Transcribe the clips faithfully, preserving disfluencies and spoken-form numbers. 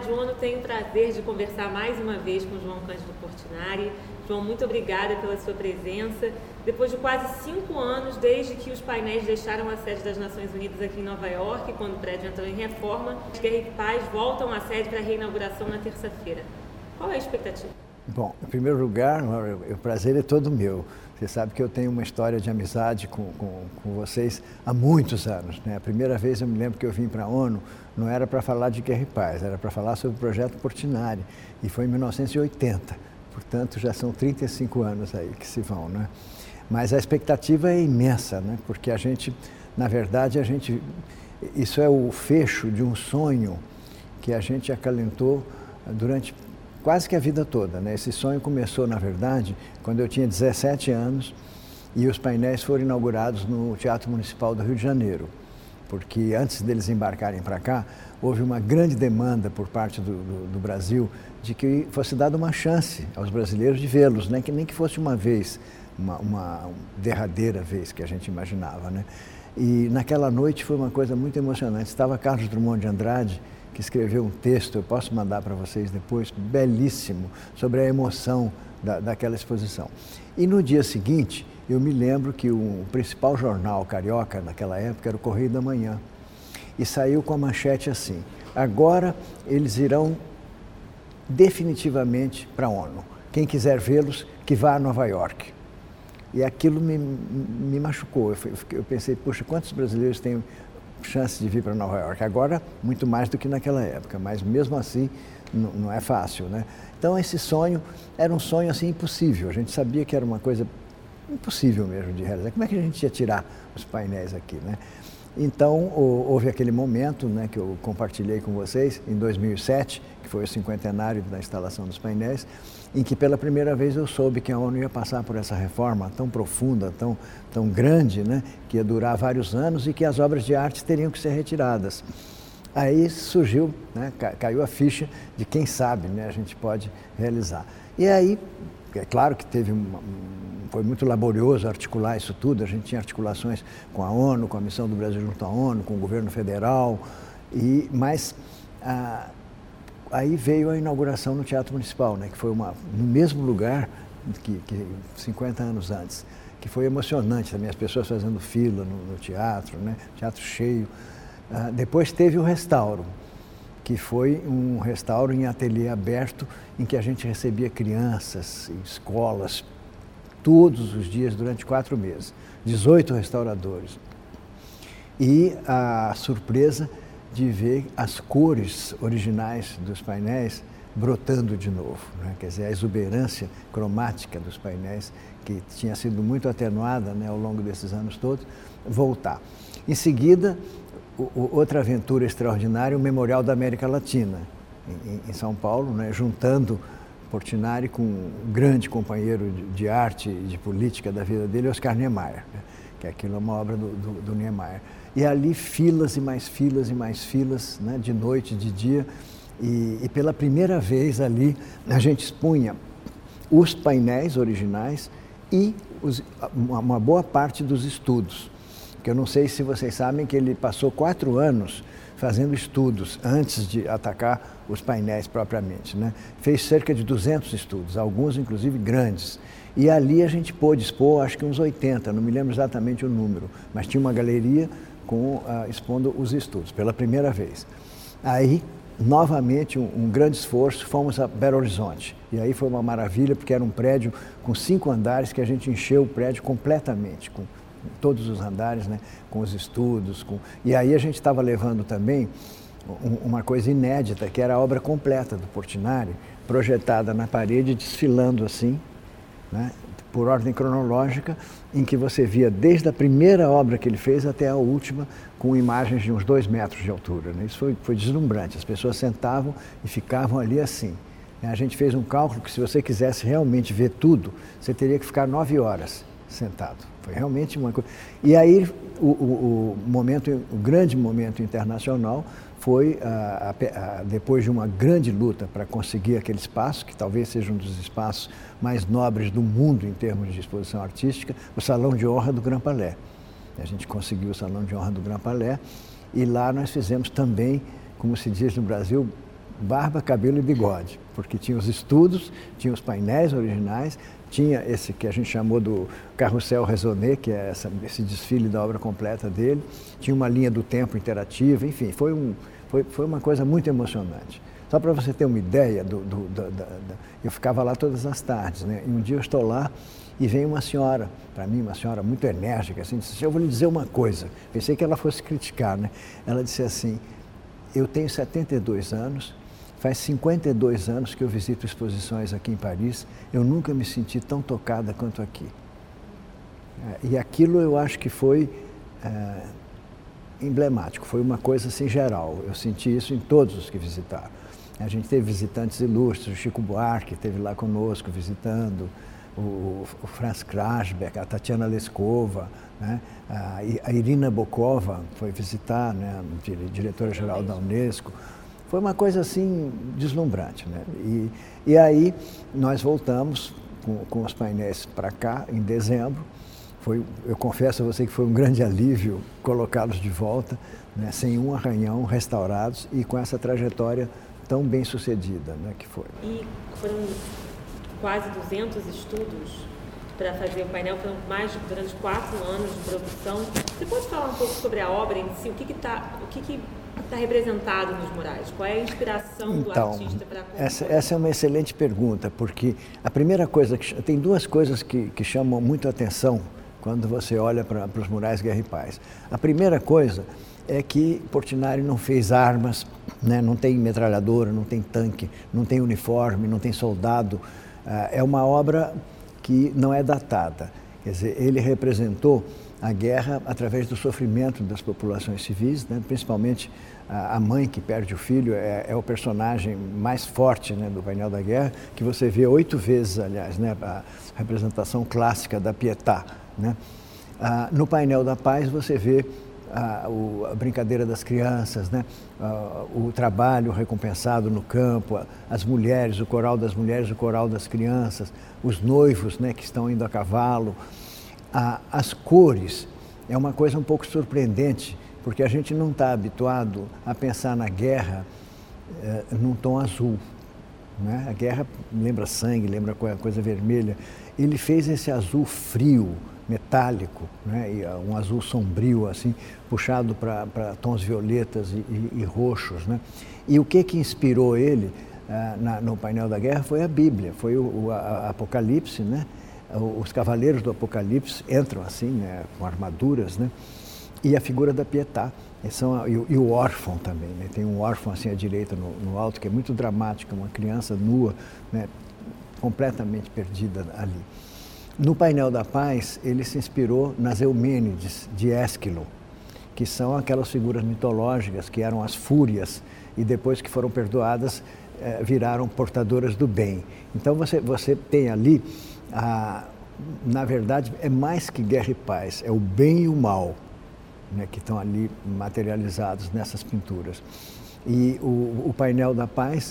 Rádio ONU, tenho o prazer de conversar mais uma vez com João Cândido Portinari. João, muito obrigada pela sua presença. Depois de quase cinco anos, desde que os painéis deixaram a sede das Nações Unidas aqui em Nova York, quando o prédio entrou em reforma, os Guerra e Paz voltam à sede para a reinauguração na terça-feira. Qual é a expectativa? Bom, em primeiro lugar, o prazer é todo meu. Você sabe que eu tenho uma história de amizade com, com, com vocês há muitos anos, né? A primeira vez eu me lembro que eu vim para a ONU, não era para falar de Guerra e Paz, era para falar sobre o projeto Portinari, e foi em mil novecentos e oitenta, portanto já são trinta e cinco anos aí que se vão, né? Mas a expectativa é imensa, né? Porque a gente, na verdade, a gente, isso é o fecho de um sonho que a gente acalentou durante quase que a vida toda, né? Esse sonho começou, na verdade, quando eu tinha dezessete anos e os painéis foram inaugurados no Teatro Municipal do Rio de Janeiro, porque antes deles embarcarem para cá, houve uma grande demanda por parte do, do, do Brasil de que fosse dada uma chance aos brasileiros de vê-los, né? Que nem que fosse uma vez, uma, uma derradeira vez que a gente imaginava, né? E naquela noite foi uma coisa muito emocionante. Estava Carlos Drummond de Andrade, que escreveu um texto, eu posso mandar para vocês depois, belíssimo, sobre a emoção da, daquela exposição. E no dia seguinte, eu me lembro que o principal jornal carioca naquela época era o Correio da Manhã, e saiu com a manchete assim: agora eles irão definitivamente para a ONU. Quem quiser vê-los, que vá a Nova York. E aquilo me, me machucou. Eu, eu pensei, poxa, quantos brasileiros têm chance de vir para Nova York? Agora, muito mais do que naquela época, mas mesmo assim não, não é fácil, né? Então esse sonho era um sonho assim impossível, a gente sabia que era uma coisa impossível mesmo de realizar. Como é que a gente ia tirar os painéis aqui, né? Então houve aquele momento, né, que eu compartilhei com vocês em dois mil e sete, que foi o cinquentenário da instalação dos painéis, em que pela primeira vez eu soube que a ONU ia passar por essa reforma tão profunda, tão, tão grande, né, que ia durar vários anos e que as obras de arte teriam que ser retiradas. Aí surgiu, né, caiu a ficha de quem sabe, né, a gente pode realizar. E aí, é claro que teve uma, foi muito laborioso articular isso tudo, a gente tinha articulações com a ONU, com a Missão do Brasil junto à ONU, com o governo federal, e, mas ah, aí veio a inauguração no Teatro Municipal, né, que foi uma, no mesmo lugar que, que cinquenta anos antes, que foi emocionante também, as pessoas fazendo fila no, no teatro, né, teatro cheio. Ah, depois teve o restauro, que foi um restauro em ateliê aberto, em que a gente recebia crianças, escolas, todos os dias durante quatro meses, dezoito restauradores. E a surpresa de ver as cores originais dos painéis brotando de novo, né? Quer dizer, a exuberância cromática dos painéis, que tinha sido muito atenuada, né, ao longo desses anos todos, voltar. Em seguida, o, outra aventura extraordinária, o Memorial da América Latina, em, em São Paulo, né, juntando Portinari com um grande companheiro de, de arte e de política da vida dele, Oscar Niemeyer, né, que aquilo é uma obra do, do, do Niemeyer. E ali filas e mais filas e mais filas, né, de noite, de dia, e, e pela primeira vez ali a gente expunha os painéis originais e os, uma boa parte dos estudos. Que eu não sei se vocês sabem que ele passou quatro anos fazendo estudos antes de atacar os painéis propriamente, né? Fez cerca de duzentos estudos, alguns inclusive grandes. E ali a gente pôde expor, acho que uns oitenta, não me lembro exatamente o número, mas tinha uma galeria com, uh, expondo os estudos, pela primeira vez. Aí, novamente, um, um grande esforço, fomos a Belo Horizonte. E aí foi uma maravilha, porque era um prédio com cinco andares que a gente encheu o prédio completamente, com todos os andares, né, com os estudos. Com... E aí a gente estava levando também um, uma coisa inédita, que era a obra completa do Portinari, projetada na parede, desfilando assim, né, por ordem cronológica, em que você via desde a primeira obra que ele fez até a última, com imagens de uns dois metros de altura, né? Isso foi, foi deslumbrante, as pessoas sentavam e ficavam ali assim. A gente fez um cálculo que se você quisesse realmente ver tudo, você teria que ficar nove horas sentado. Foi realmente uma coisa. E aí o, o, o momento, o grande momento internacional foi a, a, a, depois de uma grande luta para conseguir aquele espaço, que talvez seja um dos espaços mais nobres do mundo em termos de exposição artística, o Salão de Honra do Grand Palais. A gente conseguiu o Salão de Honra do Grand Palais e lá nós fizemos também, como se diz no Brasil, barba, cabelo e bigode, porque tinha os estudos, tinha os painéis originais, tinha esse que a gente chamou do Carrossel Raisonné, que é essa, esse desfile da obra completa dele, tinha uma linha do tempo interativa, enfim, foi, um, foi, foi uma coisa muito emocionante. Só para você ter uma ideia, do, do, da, da, da, eu ficava lá todas as tardes, né? E um dia eu estou lá e vem uma senhora, para mim uma senhora muito enérgica, assim, disse, eu vou lhe dizer uma coisa, pensei que ela fosse criticar, né? Ela disse assim, eu tenho setenta e dois anos, faz cinquenta e dois anos que eu visito exposições aqui em Paris, eu nunca me senti tão tocada quanto aqui. E aquilo eu acho que foi é, emblemático, foi uma coisa assim geral, eu senti isso em todos os que visitaram. A gente teve visitantes ilustres, o Chico Buarque esteve lá conosco visitando, o, o Franz Krasbeck, a Tatiana Leskova, né? a, a Irina Bokova foi visitar, né? A diretora-geral da Unesco. Foi uma coisa assim deslumbrante, né? E, e aí nós voltamos com, com os painéis para cá em dezembro. Foi, eu confesso a você que foi um grande alívio colocá-los de volta, né? Sem um arranhão, restaurados e com essa trajetória tão bem sucedida, né, que foi. E foram quase duzentos estudos para fazer o painel, foram mais durante quatro anos de produção. Você pode falar um pouco sobre a obra em si? O que está o que que tá representado nos murais? Qual é a inspiração então, do artista para essa, essa é uma excelente pergunta, porque a primeira coisa, que, tem duas coisas que, que chamam muito a atenção quando você olha para os murais Guerra e Paz. A primeira coisa é que Portinari não fez armas, né? Não tem metralhadora, não tem tanque, não tem uniforme, não tem soldado. É uma obra que não é datada. Quer dizer, ele representou a guerra através do sofrimento das populações civis, né? Principalmente a mãe que perde o filho é, é o personagem mais forte, né, do painel da guerra, que você vê oito vezes, aliás, né, a representação clássica da Pietà, né? Ah, no painel da Paz você vê A, o, a brincadeira das crianças, né? Ah, o trabalho recompensado no campo, as mulheres, o coral das mulheres, o coral das crianças, os noivos, né, que estão indo a cavalo. Ah, as cores, é uma coisa um pouco surpreendente, porque a gente não está habituado a pensar na guerra eh, num tom azul, né? A guerra lembra sangue, lembra coisa vermelha. Ele fez esse azul frio, metálico, né? E um azul sombrio, assim, puxado para tons violetas e, e, e roxos, né? E o que que inspirou ele ah, na, no painel da guerra foi a Bíblia, foi o, o a, a Apocalipse, né? Os cavaleiros do Apocalipse entram assim, né? Com armaduras, né? E a figura da Pietà, e, são, e, e o órfão também, né? Tem um órfão assim à direita no, no alto, que é muito dramático, uma criança nua, né? Completamente perdida ali. No painel da Paz, ele se inspirou nas Eumênides de Ésquilo, que são aquelas figuras mitológicas que eram as fúrias e depois que foram perdoadas, eh, viraram portadoras do bem. Então você, você tem ali, a, na verdade, é mais que guerra e paz, é o bem e o mal, né, que estão ali materializados nessas pinturas. E o, o painel da Paz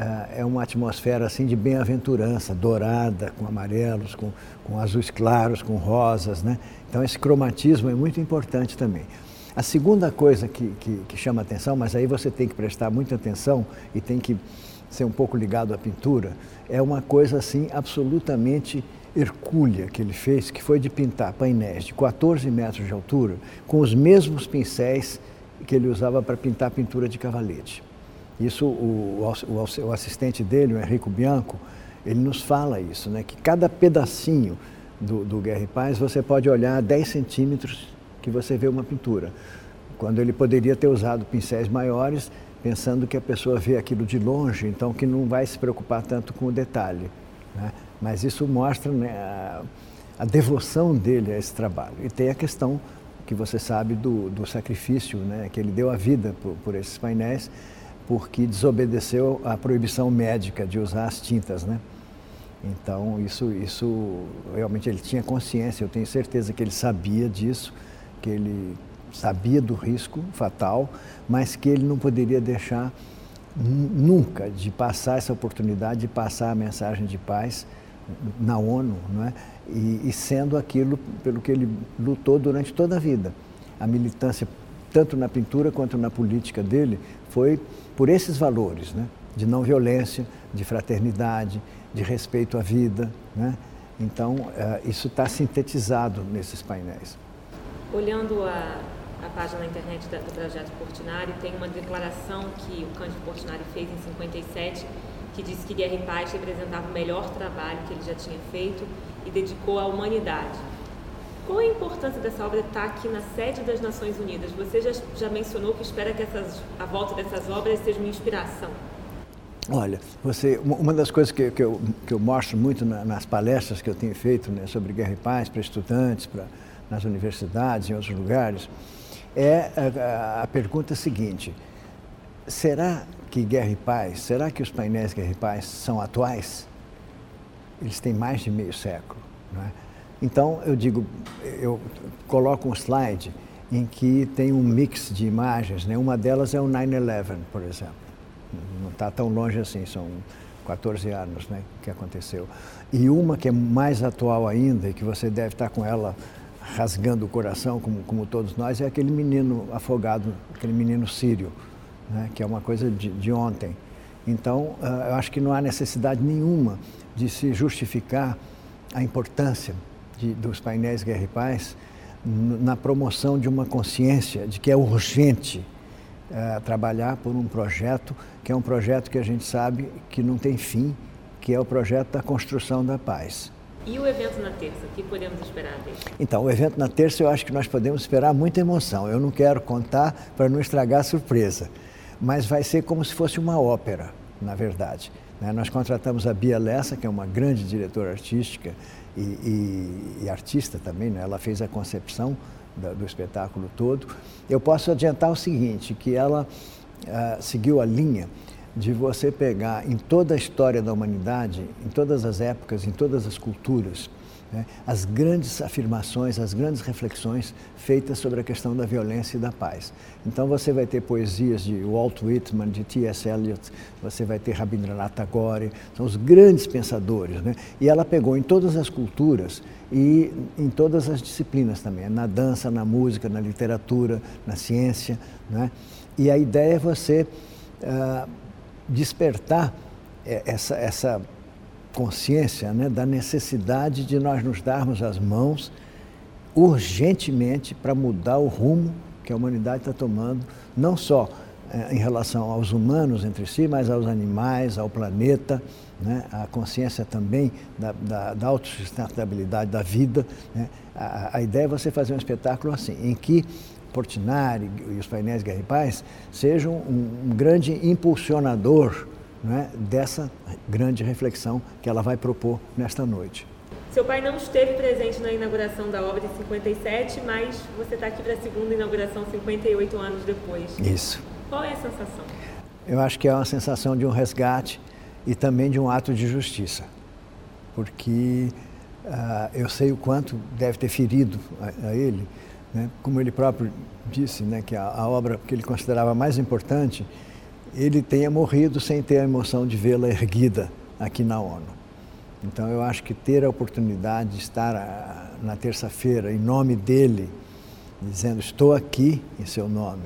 é uma atmosfera assim de bem-aventurança, dourada, com amarelos, com, com azuis claros, com rosas, né? Então esse cromatismo é muito importante também. A segunda coisa que, que, que chama atenção, mas aí você tem que prestar muita atenção e tem que ser um pouco ligado à pintura, é uma coisa assim absolutamente hercúlea que ele fez, que foi de pintar painéis de quatorze metros de altura com os mesmos pincéis que ele usava para pintar pintura de cavalete. Isso, o, o, o assistente dele, o Enrico Bianco, ele nos fala isso, né? Que cada pedacinho do, do Guerra e Paz você pode olhar a dez centímetros que você vê uma pintura, quando ele poderia ter usado pincéis maiores, pensando que a pessoa vê aquilo de longe, então que não vai se preocupar tanto com o detalhe, né? Mas isso mostra, né, a, a devoção dele a esse trabalho. E tem a questão que você sabe do, do sacrifício, né? Que ele deu a vida por, por esses painéis, porque desobedeceu à proibição médica de usar as tintas, né? Então, isso, isso, realmente ele tinha consciência, eu tenho certeza que ele sabia disso, que ele sabia do risco fatal, mas que ele não poderia deixar nunca de passar essa oportunidade, de passar a mensagem de paz na ONU, não é? E, e sendo aquilo pelo que ele lutou durante toda a vida. A militância, tanto na pintura quanto na política dele, foi por esses valores, né? de não violência, de fraternidade, de respeito à vida, né? Então, uh, isso está sintetizado nesses painéis. Olhando a, a página na internet da, do Projeto Portinari, tem uma declaração que o Cândido Portinari fez em cinquenta e sete, que disse que Guerra e Paz representava o melhor trabalho que ele já tinha feito e dedicou à humanidade. Qual a importância dessa obra estar aqui na sede das Nações Unidas? Você já, já mencionou que espera que essas, a volta dessas obras seja uma inspiração. Olha, você, uma das coisas que, que, eu, que eu mostro muito na, nas palestras que eu tenho feito, né, sobre Guerra e Paz para estudantes, para, nas universidades, em outros lugares, é a, a pergunta seguinte: será que Guerra e Paz, será que os painéis Guerra e Paz são atuais? Eles têm mais de meio século, não é? Então, eu digo, eu coloco um slide em que tem um mix de imagens, né? Uma delas é o nine eleven, por exemplo. Não está tão longe assim, são quatorze anos, né, que aconteceu. E uma que é mais atual ainda, e que você deve estar com ela rasgando o coração, como, como todos nós, é aquele menino afogado, aquele menino sírio, né, que é uma coisa de, de ontem. Então, uh, eu acho que não há necessidade nenhuma de se justificar a importância de, dos painéis Guerra e Paz na promoção de uma consciência de que é urgente uh, trabalhar por um projeto que é um projeto que a gente sabe que não tem fim, que é o projeto da construção da paz. E o evento na terça, o que podemos esperar dele? Então, o evento na terça eu acho que nós podemos esperar muita emoção. Eu não quero contar para não estragar a surpresa, mas vai ser como se fosse uma ópera, na verdade. Né? Nós contratamos a Bia Lessa, que é uma grande diretora artística e, e, e artista também, né? Ela fez a concepção do, do espetáculo todo. Eu posso adiantar o seguinte, que ela Uh, seguiu a linha de você pegar em toda a história da humanidade, em todas as épocas, em todas as culturas, né, as grandes afirmações, as grandes reflexões feitas sobre a questão da violência e da paz. Então você vai ter poesias de Walt Whitman, de T S Eliot, você vai ter Rabindranath Tagore, são os grandes pensadores, né? E ela pegou em todas as culturas e em todas as disciplinas também, na dança, na música, na literatura, na ciência, né? E a ideia é você uh, despertar essa, essa consciência, né, da necessidade de nós nos darmos as mãos urgentemente para mudar o rumo que a humanidade está tomando, não só uh, em relação aos humanos entre si, mas aos animais, ao planeta, né, a consciência também da, da, da autossustentabilidade da vida, né? a, a ideia é você fazer um espetáculo assim, em que Portinari e os painéis Guerra e Paz sejam um, um grande impulsionador, né, dessa grande reflexão que ela vai propor nesta noite. Seu pai não esteve presente na inauguração da obra em cinquenta e sete, mas você está aqui para a segunda inauguração cinquenta e oito anos depois. Isso. Qual é a sensação? Eu acho que é uma sensação de um resgate e também de um ato de justiça, porque uh, eu sei o quanto deve ter ferido a, a ele, né? Como ele próprio disse, né, que a, a obra que ele considerava mais importante, ele tenha morrido sem ter a emoção de vê-la erguida aqui na ONU. Então eu acho que ter a oportunidade de estar a, na terça-feira em nome dele, dizendo estou aqui em seu nome,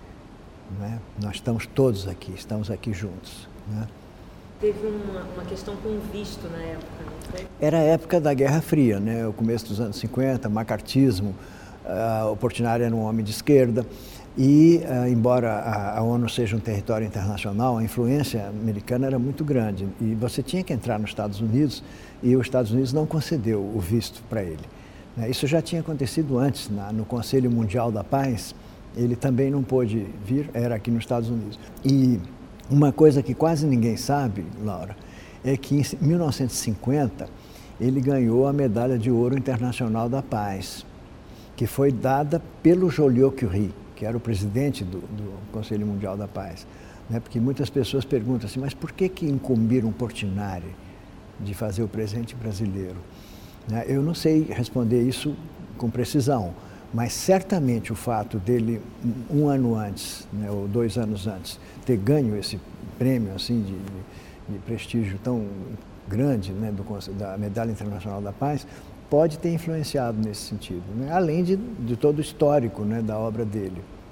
né? Nós estamos todos aqui, estamos aqui juntos, né? Teve uma, uma questão com visto na época, não foi? Era a época da Guerra Fria, né? O começo dos anos cinquenta, macartismo. Uh, o Portinari era um homem de esquerda e, uh, embora a, a ONU seja um território internacional, a influência americana era muito grande e você tinha que entrar nos Estados Unidos e os Estados Unidos não concedeu o visto para ele. Né? Isso já tinha acontecido antes, na, no Conselho Mundial da Paz, ele também não pôde vir, era aqui nos Estados Unidos. E uma coisa que quase ninguém sabe, Laura, é que em mil novecentos e cinquenta ele ganhou a Medalha de Ouro Internacional da Paz, que foi dada pelo Joliot-Curie, que era o presidente do, do Conselho Mundial da Paz. Né? Porque muitas pessoas perguntam assim, mas por que que incumbiram Portinari de fazer o presente brasileiro? Né? Eu não sei responder isso com precisão, mas certamente o fato dele, um ano antes, né, ou dois anos antes, ter ganho esse prêmio assim, de, de, de prestígio tão grande, né, do, da Medalha Internacional da Paz, pode ter influenciado nesse sentido, né? Além de, de todo o histórico, né, da obra dele.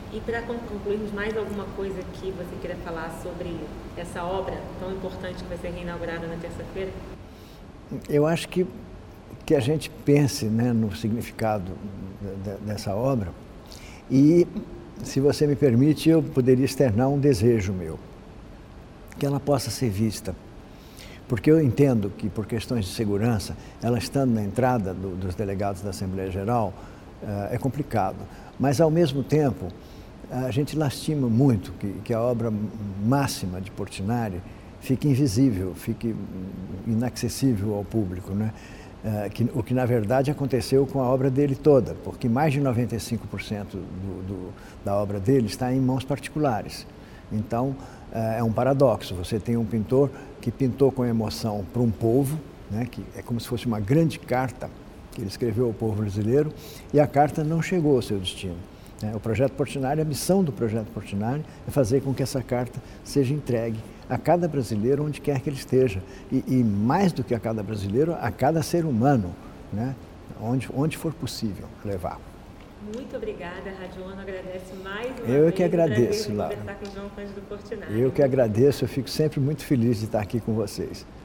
E para concluirmos, mais alguma coisa que você queira falar sobre essa obra tão importante que vai ser reinaugurada na terça-feira? Eu acho que, que a gente pense, né, no significado de, de, dessa obra e, se você me permite, eu poderia externar um desejo meu, que ela possa ser vista. Porque eu entendo que, por questões de segurança, ela estando na entrada do, dos delegados da Assembleia Geral, uh, é complicado. Mas, ao mesmo tempo, a gente lastima muito que, que a obra máxima de Portinari fique invisível, fique inacessível ao público, né? Uh, que, o que, na verdade, aconteceu com a obra dele toda, porque mais de noventa e cinco por cento do, do, da obra dele está em mãos particulares. Então, uh, é um paradoxo. Você tem um pintor que pintou com emoção para um povo, né, que é como se fosse uma grande carta que ele escreveu ao povo brasileiro, e a carta não chegou ao seu destino. Né? O projeto Portinari, a missão do projeto Portinari é fazer com que essa carta seja entregue a cada brasileiro, onde quer que ele esteja. E, e mais do que a cada brasileiro, a cada ser humano, né? onde, onde for possível levar. Muito obrigada, a Rádio ONU agradece mais uma eu vez. Eu que agradeço, Laura. Conversar com o João Cândido Portinari. Eu que agradeço, eu fico sempre muito feliz de estar aqui com vocês.